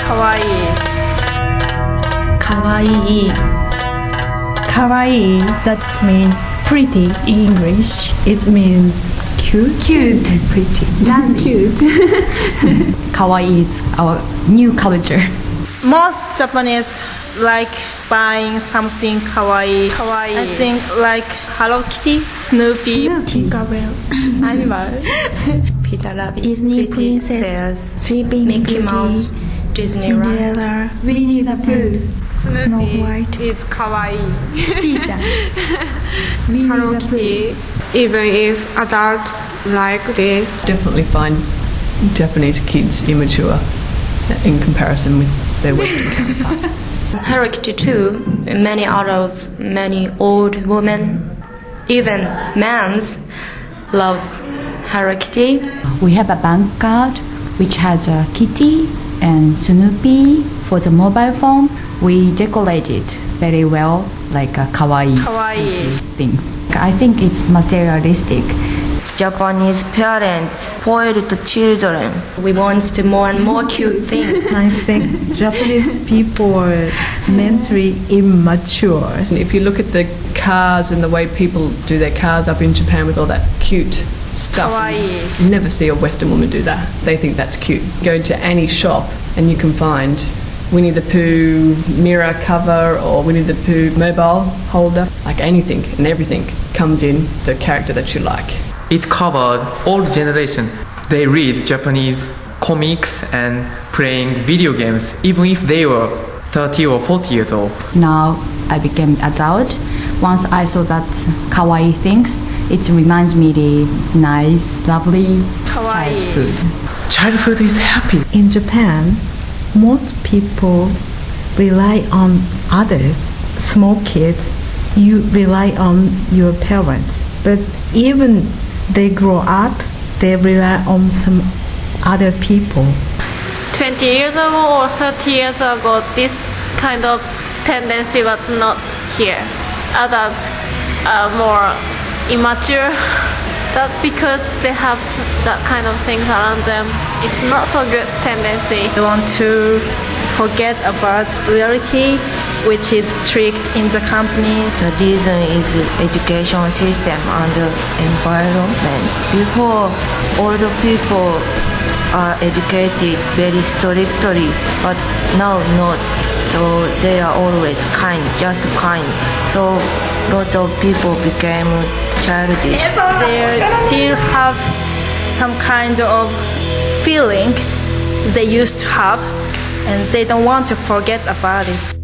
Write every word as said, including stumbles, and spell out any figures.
Kawaii. Kawaii. Kawaii, that means pretty in English. It means cute. Cute. Pretty. Not cute. Kawaii is our new culture. Most Japanese like buying something kawaii. Kawaii. I think like Hello Kitty, Snoopy, Tinkerbell. Animal. Peter Rabbit, Disney Pretty Princess, Bears, Sleeping Mickey Beauty, Mouse, Disney Run. Cinderella, Winnie the Pooh. Snow White. is kawaii. Winnie Hello the Pooh. Kitty. Even if adults like this, Definitely find Japanese kids immature in comparison with their Western counterparts. Hello Kitty too. Many adults, many old women, even men loves Hello Kitty. We have a bank card which has a kitty and Snoopy for the mobile phone. We decorate it very well, like a kawaii, kawaii. things. I think it's materialistic. Japanese parents spoil the children. We want to more and more cute things. I think Japanese people are mentally immature. If you look at the cars and the way people do their cars up in Japan with all that cute stuff, Kawaii. you never see a Western woman do that. They think that's cute. Go to any shop and you can find Winnie the Pooh mirror cover or Winnie the Pooh mobile holder. Like anything and everything comes in the character that you like. It covered all generation. They read Japanese comics and playing video games, even if they were thirty or forty years old. Now I became adult. Once I saw that kawaii things, it reminds me the nice, lovely Kawaii. childhood. Childhood is happy. In Japan, most people rely on others. Small kids, you rely on your parents. But even they grow up, they rely on some other people. twenty years ago or thirty years ago, this kind of tendency was not here. Adults are more immature. That's because they have that kind of things around them. It's not so good tendency. They want to forget about reality, which is strict in the company. The reason is education system and the environment. Before, older people are educated very strictly, but now not. So they are always kind, just kind. So lots of people became childish. They still have some kind of feeling they used to have, and they don't want to forget about it.